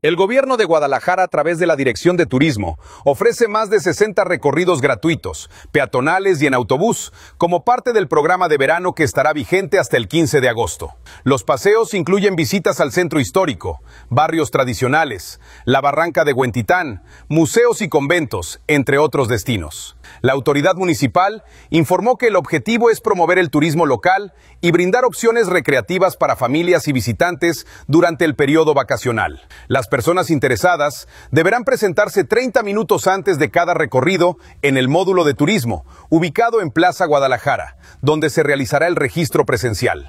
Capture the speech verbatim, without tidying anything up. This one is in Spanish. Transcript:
El gobierno de Guadalajara, a través de la Dirección de Turismo, ofrece más de sesenta recorridos gratuitos, peatonales y en autobús, como parte del programa de verano que estará vigente hasta el quince de agosto. Los paseos incluyen visitas al centro histórico, barrios tradicionales, la barranca de Huentitán, museos y conventos, entre otros destinos. La autoridad municipal informó que el objetivo es promover el turismo local y brindar opciones recreativas para familias y visitantes durante el periodo vacacional. Las personas interesadas deberán presentarse treinta minutos antes de cada recorrido en el módulo de turismo, ubicado en Plaza Guadalajara, donde se realizará el registro presencial.